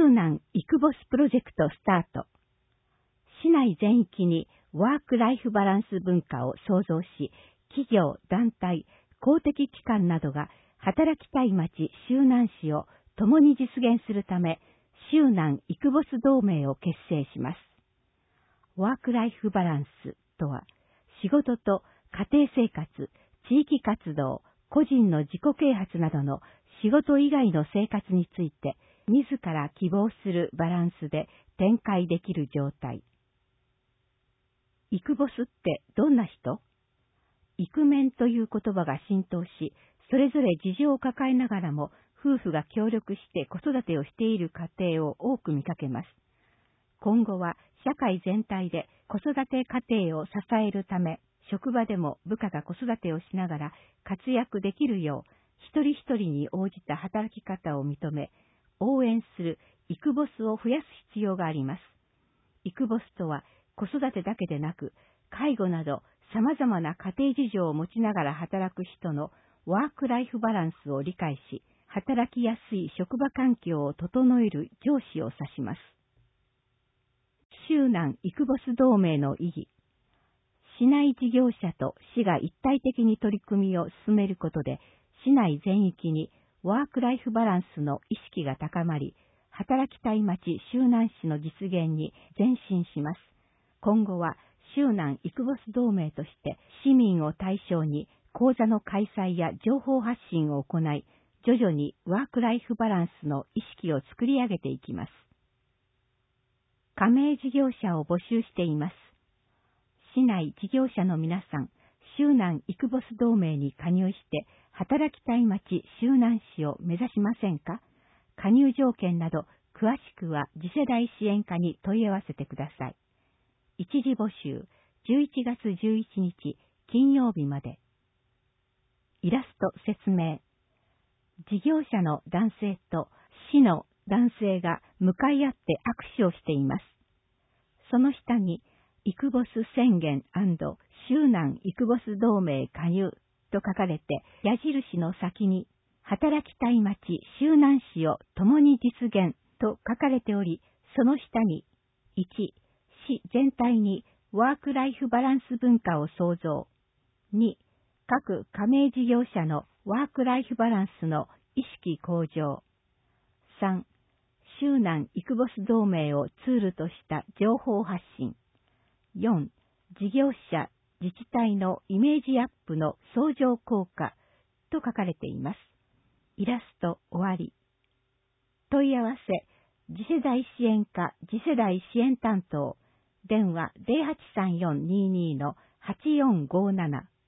周南イクボスプロジェクトスタート。市内全域にワークライフバランス文化を創造し、企業、団体、公的機関などが働きたい街周南市を共に実現するため、周南イクボス同盟を結成します。ワークライフバランスとは、仕事と家庭生活、地域活動、個人の自己啓発などの仕事以外の生活について、自ら希望するバランスで展開できる状態。イクボスってどんな人？イクメンという言葉が浸透し、それぞれ事情を抱えながらも夫婦が協力して子育てをしている家庭を多く見かけます。今後は社会全体で子育て家庭を支えるため、職場でも部下が子育てをしながら活躍できるよう、一人一人に応じた働き方を認め、応援するイクボスを増やす必要があります。イクボスとは子育てだけでなく、介護など様々な家庭事情を持ちながら働く人のワークライフバランスを理解し、働きやすい職場環境を整える上司を指します。周南イクボス同盟の意義。市内事業者と市が一体的に取り組みを進めることで、市内全域にワークライフバランスの意識が高まり、働きたい街周南市の実現に前進します。今後は周南イクボス同盟として市民を対象に講座の開催や情報発信を行い、徐々にワークライフバランスの意識を作り上げていきます。加盟事業者を募集しています。市内事業者の皆さん、周南イクボス同盟に加入して働きたい街周南市を目指しませんか？加入条件など詳しくは次世代支援課に問い合わせてください。一時募集11月11日金曜日まで。イラスト説明。事業者の男性と市の男性が向かい合って握手をしています。その下にイクボス宣言&周南イクボス同盟加入と書かれて、矢印の先に働きたい街周南市を共に実現と書かれており、その下に1、市全体にワークライフバランス文化を創造。2、各加盟事業者のワークライフバランスの意識向上。3、周南イクボス同盟をツールとした情報発信。4、事業者、自治体のイメージアップの相乗効果と書かれています。イラスト終わり。問い合わせ、次世代支援課次世代支援担当、電話 083422-8457